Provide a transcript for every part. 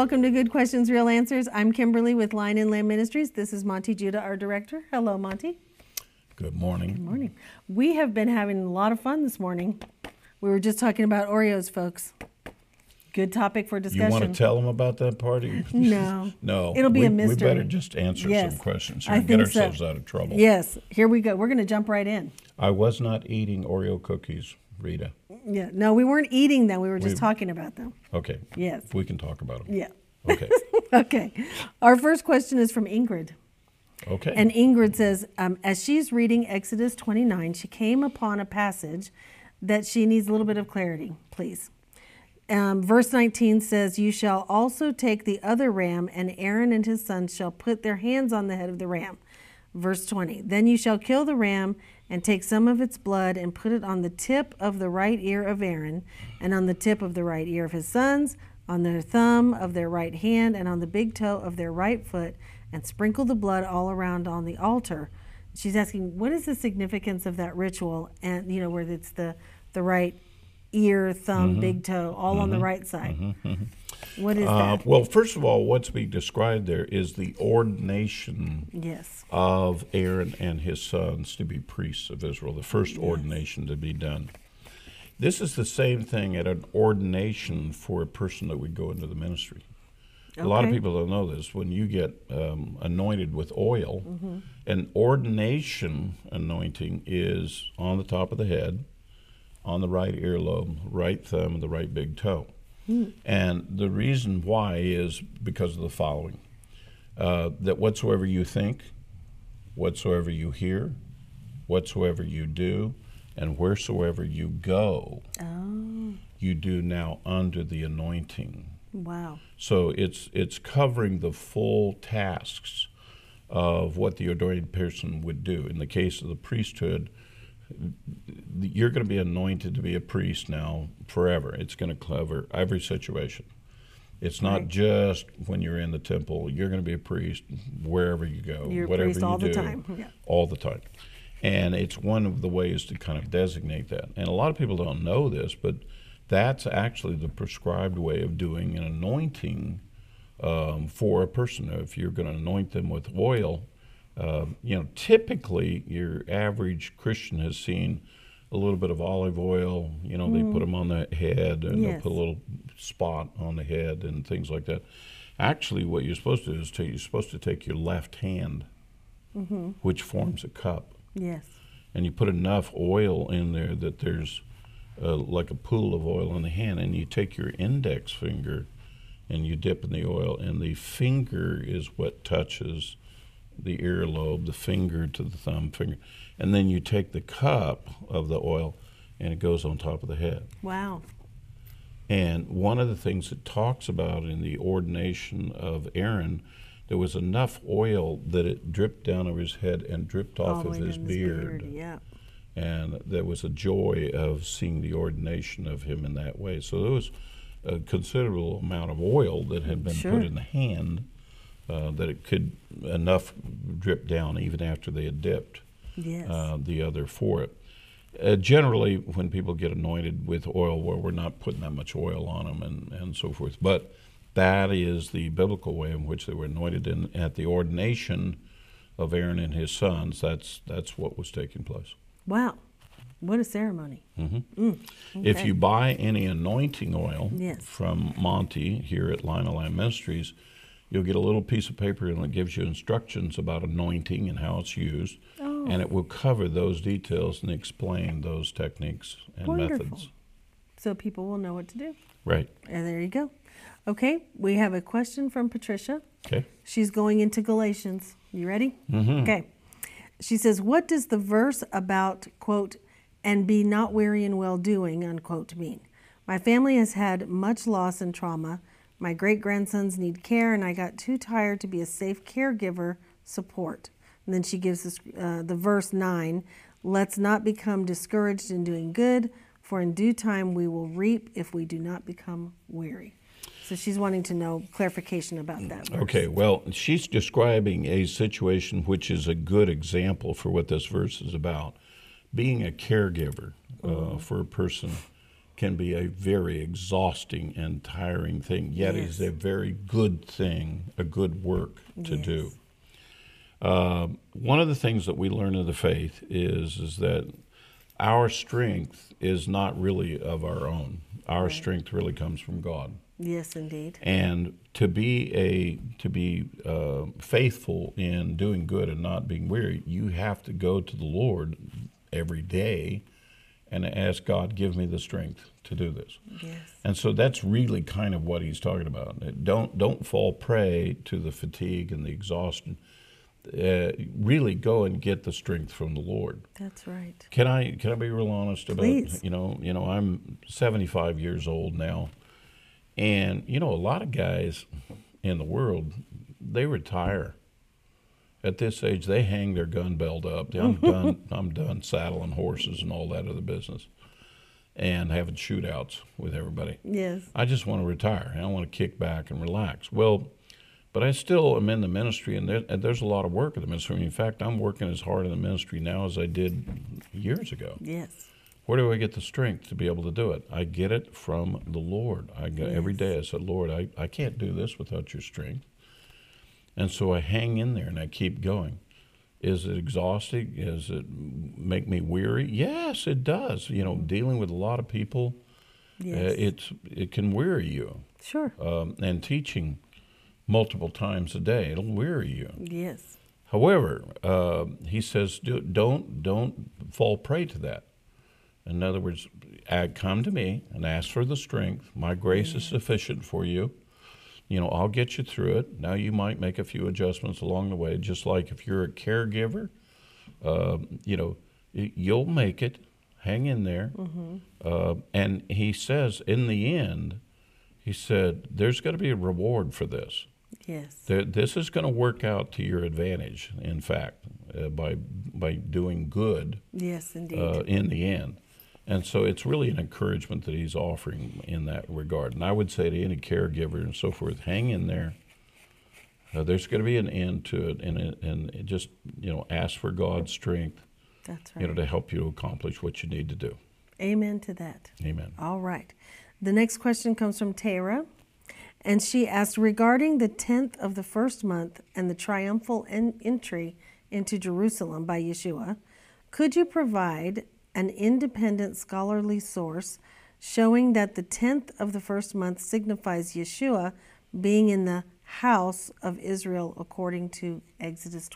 welcome to Good Questions, Real Answers. I'm Kimberly with Line and Lamb Ministries. This is Monty Judah, our director. Hello, Monty. Good morning. Good morning. We have been having a lot of fun this morning. We were just talking about Oreos, folks. Good topic for discussion. You want to tell them about that party? No. No. It'll be a mystery. We better just answer some questions here I and get think so. ourselves out of trouble. Yes. Here we go. We're going to jump right in. I was not eating Oreo cookies, Rita. Yeah. No, we weren't eating them. We were just talking about them. Okay. Yes. We can talk about them. Yeah. Okay. Okay. Our first question is from Ingrid. Okay. And Ingrid says, as she's reading Exodus 29, she came upon a passage that she needs a little bit of clarity, please. Verse 19 says, you shall also take the other ram, and Aaron and his sons shall put their hands on the head of the ram. Verse 20, then you shall kill the ram and take some of its blood and put it on the tip of the right ear of Aaron and on the tip of the right ear of his sons, on their thumb of their right hand and on the big toe of their right foot, and sprinkle the blood all around on the altar. She's asking, what is the significance of that ritual? And, you know, where it's the right ear, thumb, big toe, all on the right side. What is that? Well, first of all, what's being described there is the ordination of Aaron and his sons to be priests of Israel, the first ordination to be done. This is the same thing at an ordination for a person that would go into the ministry. A lot of people don't know this. When you get anointed with oil, an ordination anointing is on the top of the head, on the right earlobe, right thumb, and the right big toe. And the reason why is because of the following. That whatsoever you think, whatsoever you hear, whatsoever you do, and wheresoever you go, you do now under the anointing. Wow. So it's covering the full tasks of what the ordained person would do. In the case of the priesthood, you're going to be anointed to be a priest now forever. It's going to cover every situation. It's not just when you're in the temple. You're going to be a priest wherever you go, you're whatever a priest you all do, the time. Yeah. all the time. And it's one of the ways to kind of designate that. And a lot of people don't know this, but that's actually the prescribed way of doing an anointing for a person. If you're going to anoint them with oil, typically your average Christian has seen a little bit of olive oil. You know, they put them on the head, and they'll put a little spot on the head and things like that. Actually, what you're supposed to do is you're supposed to take your left hand, which forms a cup. Yes. And you put enough oil in there that there's like a pool of oil in the hand, and you take your index finger and you dip in the oil, and the finger is what touches the earlobe, the finger to the thumb finger, and then you take the cup of the oil and it goes on top of the head. Wow. And one of the things it talks about in the ordination of Aaron, there was enough oil that it dripped down over his head and dripped off of his beard. Yeah. And there was a joy of seeing the ordination of him in that way. So there was a considerable amount of oil that had been put in the hand that it could enough drip down even after they had dipped the other for it. Generally, when people get anointed with oil, well, we're not putting that much oil on them and so forth. But that is the biblical way in which they were anointed at the ordination of Aaron and his sons. That's what was taking place. Wow. What a ceremony. Okay. If you buy any anointing oil from Monty here at Line of Lamb Ministries, you'll get a little piece of paper and it gives you instructions about anointing and how it's used. And it will cover those details and explain those techniques and methods. So people will know what to do. Right. And there you go. Okay, we have a question from Patricia. Okay. She's going into Galatians. You ready? Okay. She says, what does the verse about, quote, and be not weary in well-doing, unquote, mean? My family has had much loss and trauma. My great-grandsons need care, and I got too tired to be a safe caregiver support. And then she gives us the verse 9, let's not become discouraged in doing good, for in due time we will reap if we do not become weary. So she's wanting to know clarification about that verse. Okay, well, she's describing a situation which is a good example for what this verse is about. Being a caregiver for a person can be a very exhausting and tiring thing, yet Yes. is a very good thing, a good work to Yes. do. One of the things that we learn in the faith is that our strength is not really of our own. Our strength really comes from God. Yes, indeed. And to be faithful in doing good and not being weary, you have to go to the Lord every day and ask God, give me the strength to do this. Yes. And so that's really kind of what he's talking about. Don't fall prey to the fatigue and the exhaustion. Really go and get the strength from the Lord. That's right. Can I be real honest about? Please. I'm 75 years old now, and a lot of guys in the world, they retire. At this age, they hang their gun belt up. I'm done. I'm done saddling horses and all that other business, and having shootouts with everybody. Yes. I just want to retire. I want to kick back and relax. Well, but I still am in the ministry, and there's a lot of work in the ministry. In fact, I'm working as hard in the ministry now as I did years ago. Yes. Where do I get the strength to be able to do it? I get it from the Lord. Every day I said, Lord, I can't do this without your strength. And so I hang in there and I keep going. Is it exhausting? Does it make me weary? Yes, it does. Dealing with a lot of people, Yes. it can weary you. Sure. And teaching multiple times a day, it'll weary you. Yes. However, he says, don't fall prey to that. In other words, come to me and ask for the strength. My grace is sufficient for you. I'll get you through it. Now you might make a few adjustments along the way, just like if you're a caregiver, you'll make it. Hang in there. Mm-hmm. And he says, in the end, he said, there's going to be a reward for this. Yes. This is going to work out to your advantage, in fact, by doing good. Yes, indeed. In the end. And so it's really an encouragement that he's offering in that regard. And I would say to any caregiver and so forth, hang in there. There's going to be an end to it, and just ask for God's strength. That's right. To help you accomplish what you need to do. Amen to that. Amen. All right. The next question comes from Tara, and she asked, regarding the 10th of the first month and the triumphal entry into Jerusalem by Yeshua, could you provide an independent scholarly source showing that the 10th of the first month signifies Yeshua being in the house of Israel according to Exodus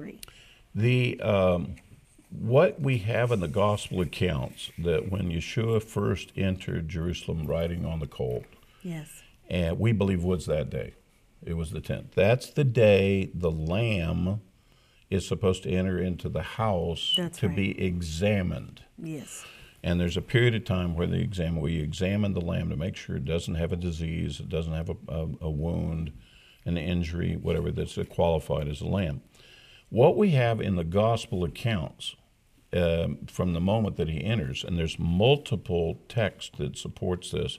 12:3? What we have in the gospel accounts that when Yeshua first entered Jerusalem riding on the colt, Yes. and we believe was that day. It was the 10th. That's the day the lamb is supposed to enter into the house to be examined. Yes. And there's a period of time where we examine the lamb to make sure it doesn't have a disease, it doesn't have a wound, an injury, whatever, that's qualified as a lamb. What we have in the gospel accounts from the moment that he enters, and there's multiple texts that supports this,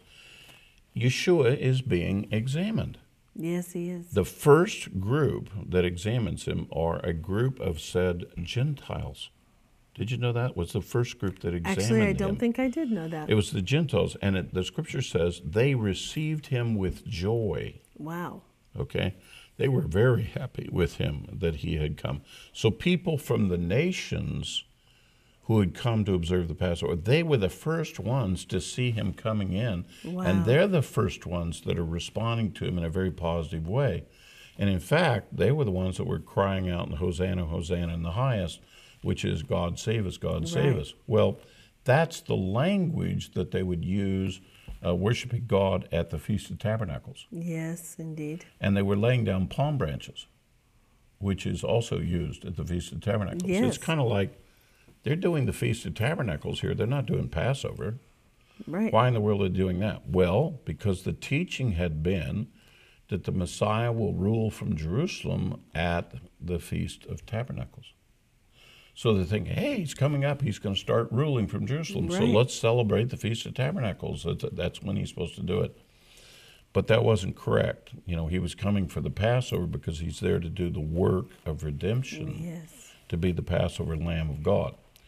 Yeshua is being examined. Yes, he is. The first group that examines him are a group of said Gentiles. Did you know that was the first group that examined him? Actually, I don't think I did know that. It was the Gentiles, and the scripture says they received him with joy. Wow. Okay? They were very happy with him that he had come. So people from the nations who had come to observe the Passover, they were the first ones to see him coming in. Wow. And they're the first ones that are responding to him in a very positive way. And in fact, they were the ones that were crying out, Hosanna, Hosanna in the highest, which is God save us, God save us. Well, that's the language that they would use worshiping God at the Feast of Tabernacles. Yes, indeed. And they were laying down palm branches, which is also used at the Feast of Tabernacles. Yes. It's kind of like they're doing the Feast of Tabernacles here. They're not doing Passover. Right. Why in the world are they doing that? Well, because the teaching had been that the Messiah will rule from Jerusalem at the Feast of Tabernacles. So they think, hey, he's coming up. He's going to start ruling from Jerusalem. Right. So let's celebrate the Feast of Tabernacles. That's when he's supposed to do it. But that wasn't correct. He was coming for the Passover because he's there to do the work of redemption, Yes. to be the Passover Lamb of God.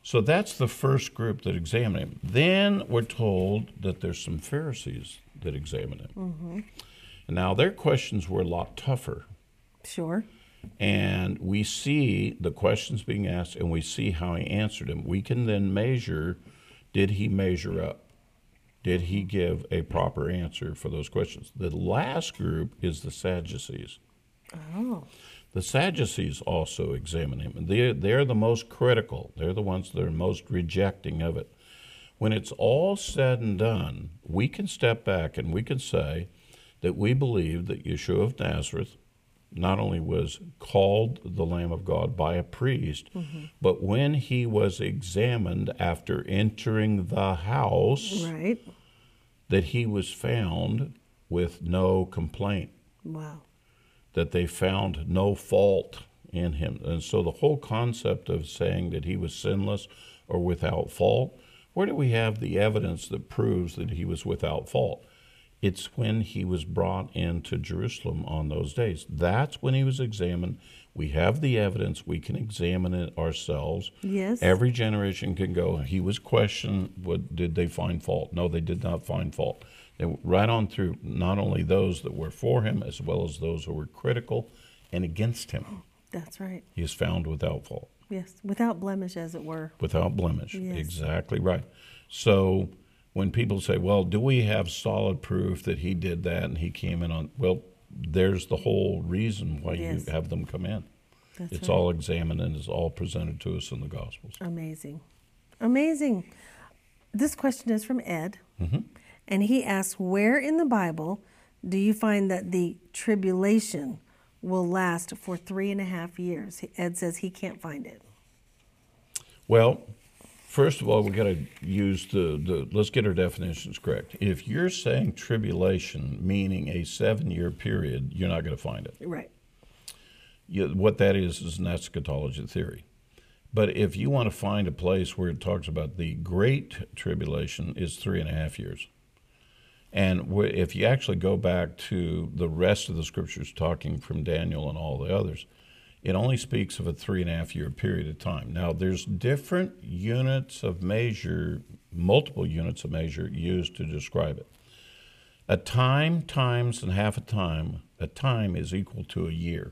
So that's the first group that examined him. Then we're told that there's some Pharisees that examined him. Mm-hmm. And now their questions were a lot tougher. Sure. And we see the questions being asked, and we see how he answered them. We can then measure, did he measure up? Did he give a proper answer for those questions? The last group is the Sadducees. Oh. The Sadducees also examine him, and they're the most critical. They're the ones that are most rejecting of it. When it's all said and done, we can step back and we can say that we believe that Yeshua of Nazareth not only was called the Lamb of God by a priest, mm-hmm. but when he was examined after entering the house, right, that he was found with no complaint. Wow. That they found no fault in him. And so the whole concept of saying that he was sinless or without fault, where do we have the evidence that proves that he was without fault? It's when he was brought into Jerusalem on those days. That's when he was examined. We have the evidence. We can examine it ourselves. Yes. Every generation can go, he was questioned, did they find fault? No, they did not find fault. They went right on through not only those that were for him, as well as those who were critical and against him. That's right. He is found without fault. Yes, without blemish, as it were. Without blemish, yes. Exactly right. So when people say, well, do we have solid proof that he did that and he came in on, well, there's the whole reason why yes. you have them come in. That's it's right. all examined and it's all presented to us in the Gospels. Amazing. Amazing. This question is from Ed. Mm-hmm. And he asks, where in the Bible do you find that the tribulation will last for 3.5 years? Ed says he can't find it. Well, first of all, we got to use let's get our definitions correct. If you're saying tribulation, meaning a 7-year period, you're not going to find it. Right. What that is an eschatology theory. But if you want to find a place where it talks about the great tribulation, is 3.5 years. And if you actually go back to the rest of the scriptures talking from Daniel and all the others, it only speaks of a 3.5 year period of time. Now, there's different units of measure, multiple units of measure used to describe it. A time times and half a time is equal to a year.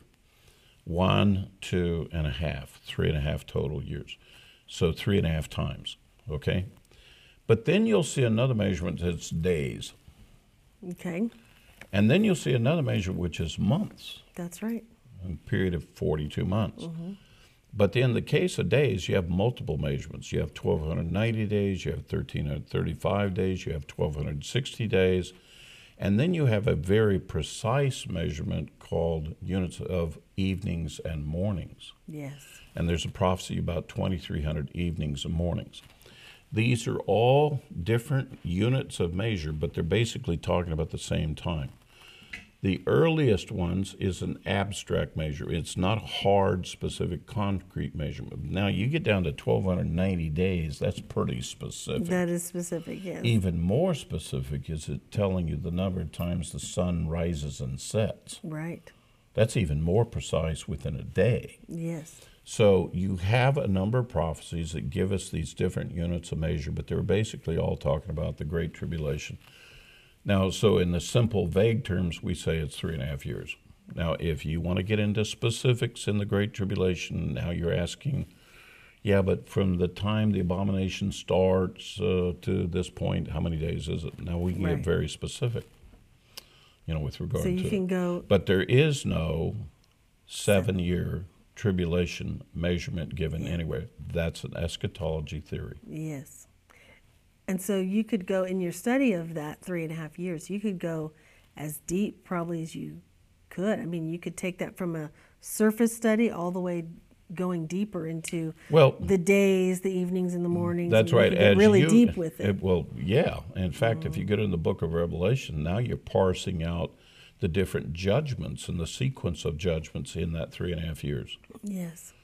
1, 2.5, 3.5 total years. So 3.5 times, okay? But then you'll see another measurement that's days. Okay. And then you'll see another measurement which is months. That's right. A period of 42 months. Mm-hmm. But in the case of days, you have multiple measurements. You have 1,290 days, you have 1,335 days, you have 1,260 days, and then you have a very precise measurement called units of evenings and mornings. Yes. And there's a prophecy about 2,300 evenings and mornings. These are all different units of measure, but they're basically talking about the same time. The earliest ones is an abstract measure. It's not a hard, specific, concrete measurement. Now, you get down to 1,290 days, that's pretty specific. That is specific, yes. Even more specific is it telling you the number of times the sun rises and sets. Right. That's even more precise within a day. Yes. So you have a number of prophecies that give us these different units of measure, but they're basically all talking about the Great Tribulation. Now, so in the simple, vague terms, we say it's 3.5 years. Now, if you want to get into specifics in the Great Tribulation, now you're asking, yeah, but from the time the abomination starts to this point, how many days is it? Now, we can right. get very specific, with regard to So you can go... But there is no 7-year tribulation measurement given anywhere. That's an eschatology theory. Yes. And so you could go, in your study of that 3.5 years, you could go as deep probably as you could. I mean, you could take that from a surface study all the way going deeper into the days, the evenings, and the mornings. That's right. You get really deep with it. Yeah. In fact, if you get in the book of Revelation, now you're parsing out the different judgments and the sequence of judgments in that 3.5 years. Yes.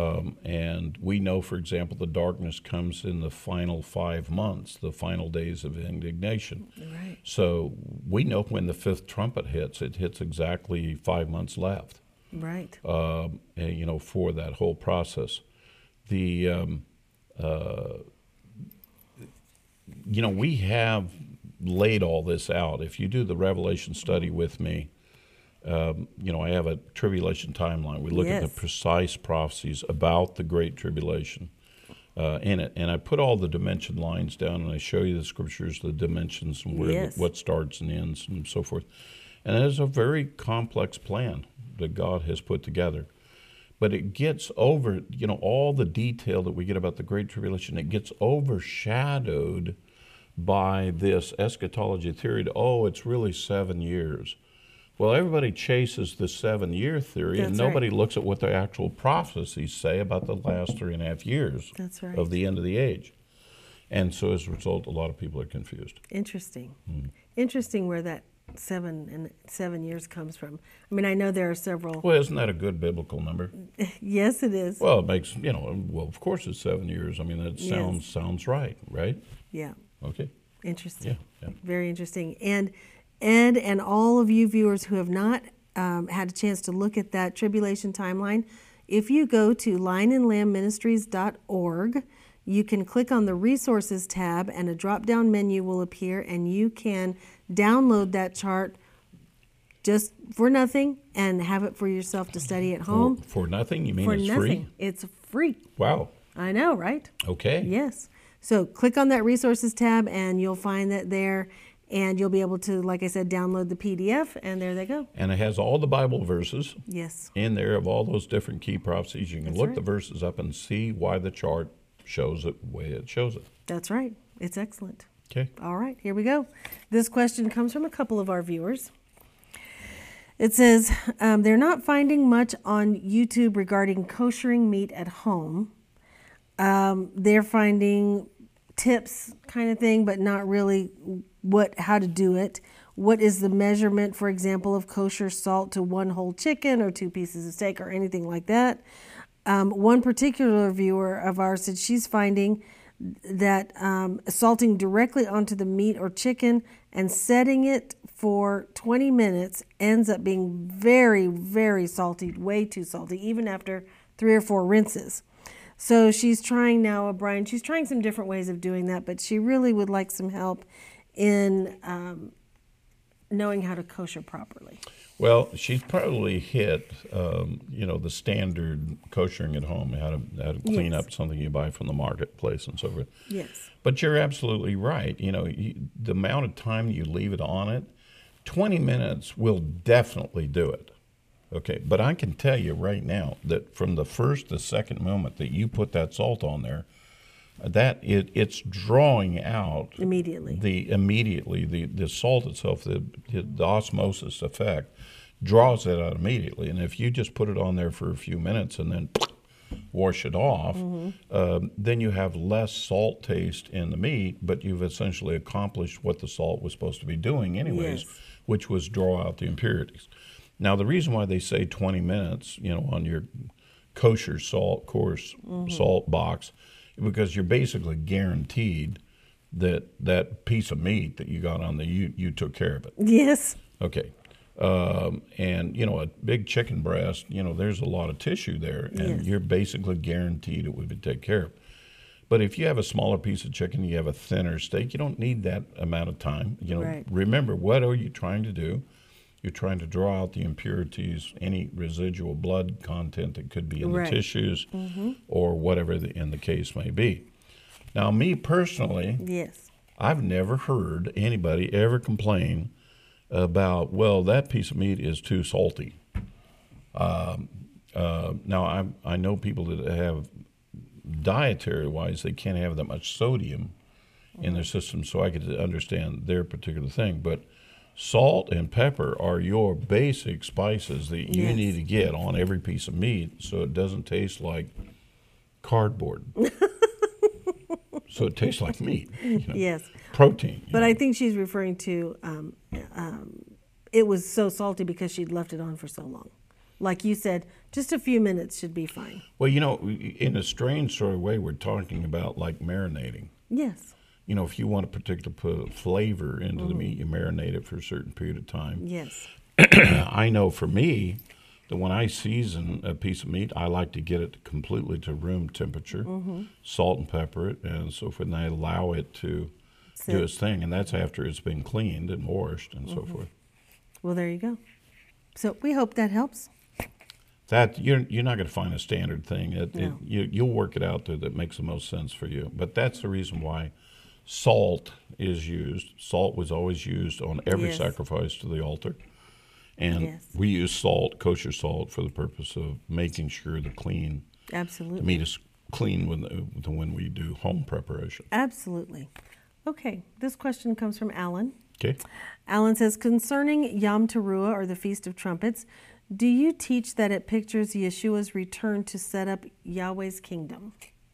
And we know, for example, the darkness comes in the final 5 months, the final days of indignation. Right. So we know when the 5th trumpet hits, it hits exactly 5 months left. Right. For that whole process. we have laid all this out. If you do the Revelation study with me, I have a tribulation timeline. We look at the precise prophecies about the Great Tribulation in it. And I put all the dimension lines down, and I show you the scriptures, the dimensions, and where what starts and ends and so forth. And it is a very complex plan that God has put together. But it gets over, all the detail that we get about the Great Tribulation, it gets overshadowed by this eschatology theory. It's really 7 years. Well, everybody chases the 7-year theory, and nobody looks at what the actual prophecies say about the last 3.5 years of the end of the age. And so as a result, a lot of people are confused. Interesting. Interesting where that 7 years comes from. I mean, I know there are several. Well, isn't that a good biblical number? Yes, it is. Well, it makes, of course it's 7 years. I mean, that sounds right? Yeah. Okay. Interesting. Yeah. Very interesting. And Ed and all of you viewers who have not had a chance to look at that tribulation timeline, if you go to lionandlambministries.org, you can click on the resources tab and a drop-down menu will appear, and you can download that chart just for nothing and have it for yourself to study at home. For nothing? You mean it's nothing. Free? It's free. Wow. I know, right? Okay. Yes. So click on that resources tab and you'll find that there, and you'll be able to, like I said, download the PDF, and there they go. And it has all the Bible verses in there of all those different key prophecies. You can look the verses up and see why the chart shows it the way it shows it. That's right. It's excellent. Okay. All right, here we go. This question comes from a couple of our viewers. It says, they're not finding much on YouTube regarding koshering meat at home. They're finding tips kind of thing, but not really how to do it. What is the measurement, for example, of kosher salt to 1 whole chicken or 2 pieces of steak or anything like that? One particular viewer of ours said she's finding that salting directly onto the meat or chicken and setting it for 20 minutes ends up being very, very salty, way too salty, even after 3 or 4 rinses. So she's trying now, Brian, she's trying some different ways of doing that, but she really would like some help in knowing how to kosher properly. Well, she's probably hit, the standard koshering at home, how to clean up something you buy from the marketplace and so forth. Yes. But you're absolutely right. The amount of time you leave it on it, 20 minutes will definitely do it. Okay, but I can tell you right now that from the first to second moment that you put that salt on there, that it's drawing out immediately the salt itself, the osmosis effect draws it out immediately. And if you just put it on there for a few minutes and then wash it off, then you have less salt taste in the meat, but you've essentially accomplished what the salt was supposed to be doing anyways, which was draw out the impurities. Now, the reason why they say 20 minutes, on your kosher salt salt box, because you're basically guaranteed that piece of meat that you got on there, you took care of it. Yes. Okay. And, a big chicken breast, there's a lot of tissue there, and you're basically guaranteed it would be taken care of. But if you have a smaller piece of chicken, you have a thinner steak, you don't need that amount of time. Remember, what are you trying to do? You're trying to draw out the impurities, any residual blood content that could be in the tissues or whatever in the case may be. Now, me personally, I've never heard anybody ever complain about, well, that piece of meat is too salty. Now, I know people that have, dietary-wise, they can't have that much sodium in their system, so I could understand their particular thing. But salt and pepper are your basic spices that you need to get on every piece of meat so it doesn't taste like cardboard. So it tastes like meat. Protein. But I think she's referring to it was so salty because she'd left it on for so long. Like you said, just a few minutes should be fine. Well, in a strange sort of way, we're talking about like marinating. Yes. If you want a particular flavor into the meat, you marinate it for a certain period of time. Yes. I know for me, that when I season a piece of meat, I like to get it completely to room temperature, salt and pepper it, and so forth, and I allow it to do its thing, and that's after it's been cleaned and washed and so forth. Well, there you go. So we hope that helps. That you're not going to find a standard thing. No. You'll work it out there that makes the most sense for you. But that's the reason why salt is used. Salt was always used on every Yes. sacrifice to the altar. And Yes. we use salt, kosher salt, for the purpose of making sure the Absolutely. meat is clean when we do home preparation. Absolutely. Okay, this question comes from Alan. Okay? Alan says, concerning Yom Teruah, or the Feast of Trumpets, do you teach that it pictures Yeshua's return to set up Yahweh's kingdom?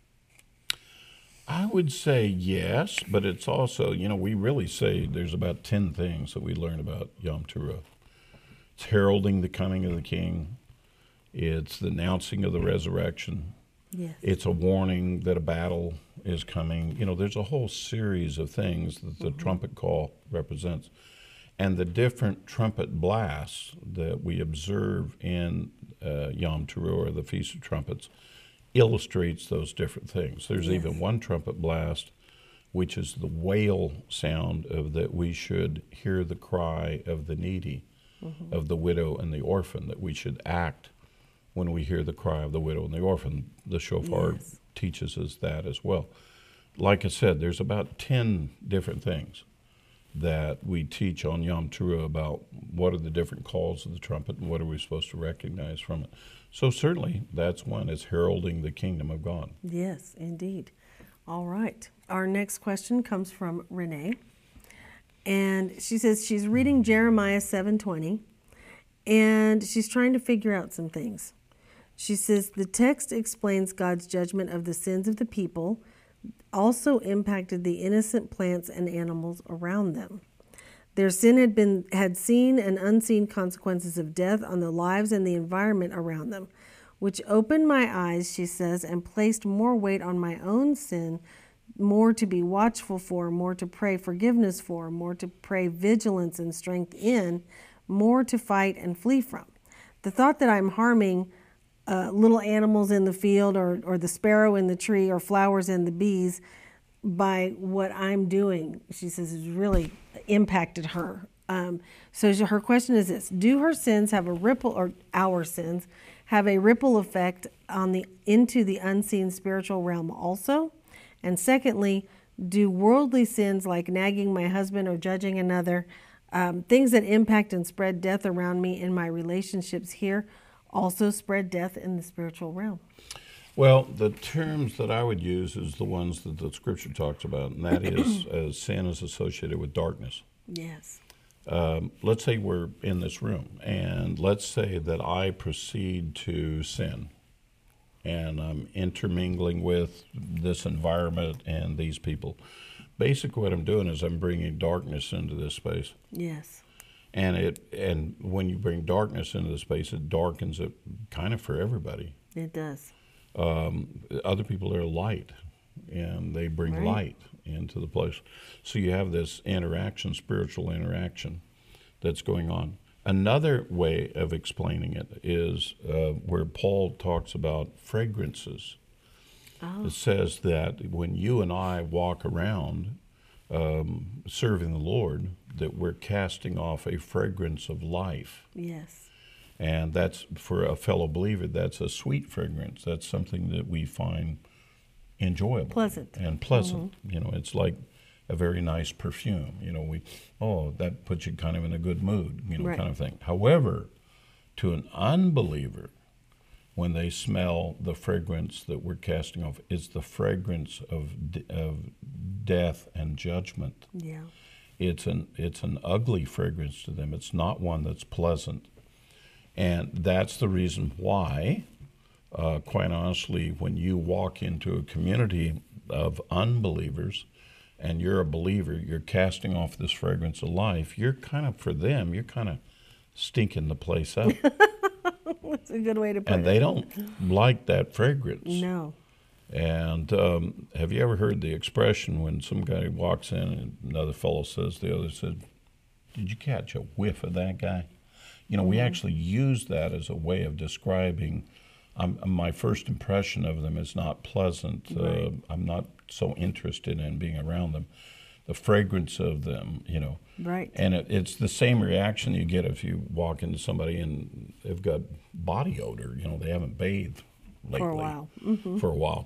I would say yes, but it's also, we really say there's about 10 things that we learn about Yom Teruah. It's heralding the coming of the king. It's the announcing of the resurrection. Yes. It's a warning that a battle is coming. There's a whole series of things that the trumpet call represents. And the different trumpet blasts that we observe in Yom Teruah, or the Feast of Trumpets, illustrates those different things. There's Yes. even one trumpet blast, which is the wail sound of that we should hear the cry of the needy, of the widow and the orphan, that we should act when we hear the cry of the widow and the orphan. The shofar Yes. teaches us that as well. Like I said, there's about 10 different things that we teach on Yom Teruah about what are the different calls of the trumpet and what are we supposed to recognize from it. So certainly that's one, is heralding the kingdom of God. Yes, indeed. All right. Our next question comes from Renee. And she says she's reading Jeremiah 7:20, and she's trying to figure out some things. She says the text explains God's judgment of the sins of the people also impacted the innocent plants and animals around them. Their sin had seen and unseen consequences of death on the lives and the environment around them, which opened my eyes, she says, and placed more weight on my own sin, more to be watchful for, more to pray forgiveness for, more to pray vigilance and strength in, more to fight and flee from. The thought that I'm harming little animals in the field, or the sparrow in the tree, or flowers and the bees by what I'm doing, she says, has really impacted her. So her question is this: do her sins have a ripple, or our sins have a ripple effect into the unseen spiritual realm also? And secondly, do worldly sins like nagging my husband or judging another, things that impact and spread death around me in my relationships here, also spread death in the spiritual realm? Well, the terms that I would use is the ones that the scripture talks about, and that is sin is associated with darkness. Yes. Let's say we're in this room, and let's say that I proceed to sin, and I'm intermingling with this environment and these people. Basically, what I'm doing is I'm bringing darkness into this space. Yes. And when you bring darkness into the space, it darkens it kind of for everybody. It does. Other people are light, and they bring light into the place. So you have this interaction, spiritual interaction, that's going on. Another way of explaining it is where Paul talks about fragrances. Oh. It says that when you and I walk around serving the Lord, that we're casting off a fragrance of life. Yes. And that's, for a fellow believer, that's a sweet fragrance. That's something that we find enjoyable. Pleasant. And pleasant. It's like a very nice perfume. That puts you kind of in a good mood, Right. kind of thing. However, to an unbeliever, when they smell the fragrance that we're casting off, it's the fragrance of death and judgment. Yeah. It's an ugly fragrance to them. It's not one that's pleasant. And that's the reason why, quite honestly, when you walk into a community of unbelievers and you're a believer, you're casting off this fragrance of life, you're kind of stinking the place up. That's a good way to put it. And they don't like that fragrance. No. And have you ever heard the expression when some guy walks in and another fellow says, the other said, "Did you catch a whiff of that guy?" we actually use that as a way of describing. My first impression of them is not pleasant. Right. I'm not so interested in being around them. The fragrance of them, Right. And it's the same reaction you get if you walk into somebody and they've got body odor. They haven't bathed lately. For a while. Mm-hmm. For a while.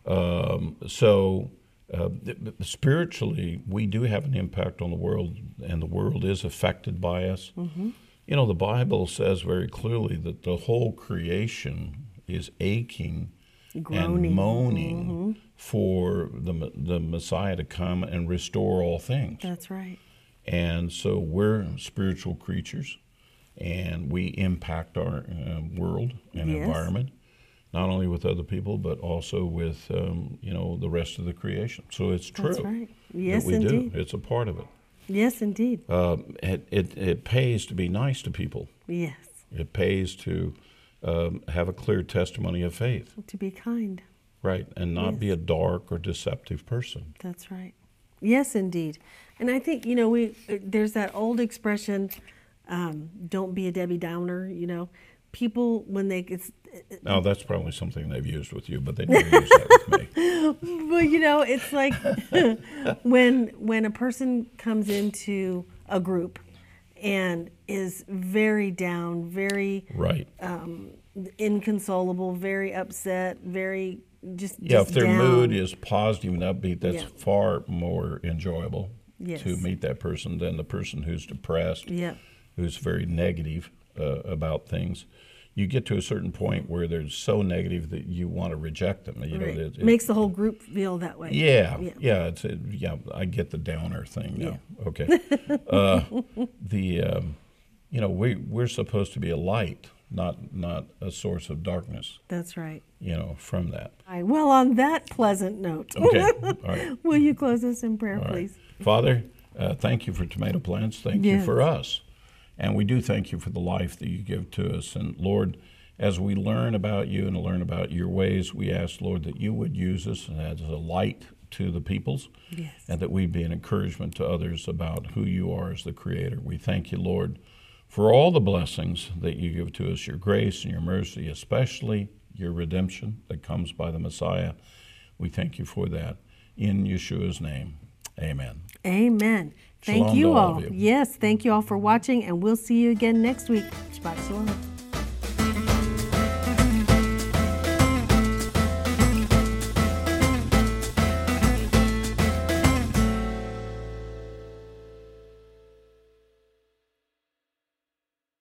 Spiritually, we do have an impact on the world, and the world is affected by us. Mm-hmm. The Bible says very clearly that the whole creation is aching Groaning. and moaning for the Messiah to come and restore all things. That's right. And so we're spiritual creatures, and we impact our world and environment, not only with other people, but also with the rest of the creation. So it's true. That's right. Yes, that we indeed. do. It's a part of it. Yes, indeed. It pays to be nice to people. Yes. It pays to have a clear testimony of faith. To be kind. Right, and not be a dark or deceptive person. That's right. Yes, indeed. And I think, there's that old expression, don't be a Debbie Downer, People, when they... Now, that's probably something they've used with you, but they never use that with me. Well, it's like when a person comes into a group and is very down, very right. Inconsolable, very upset, very just if their down. mood is positive and upbeat, that's far more enjoyable to meet that person than the person who's depressed, who's very negative about things. You get to a certain point where they're so negative that you want to reject them. It makes the whole group feel that way. Yeah. I get the downer thing now. Okay. We're supposed to be a light, not a source of darkness. That's right. From that. Well, on that pleasant note, okay. All right. Will you close us in prayer, All right. please? Father, thank you for tomato plants. Thank you for us. And we do thank you for the life that you give to us. And Lord, as we learn about you and learn about your ways, we ask, Lord, that you would use us as a light to the peoples, and that we'd be an encouragement to others about who you are as the Creator. We thank you, Lord, for all the blessings that you give to us, your grace and your mercy, especially your redemption that comes by the Messiah. We thank you for that. In Yeshua's name, amen. Amen. Thank Shalom you to all. of you. Yes, thank you all for watching, and we'll see you again next week. Shabbat shalom.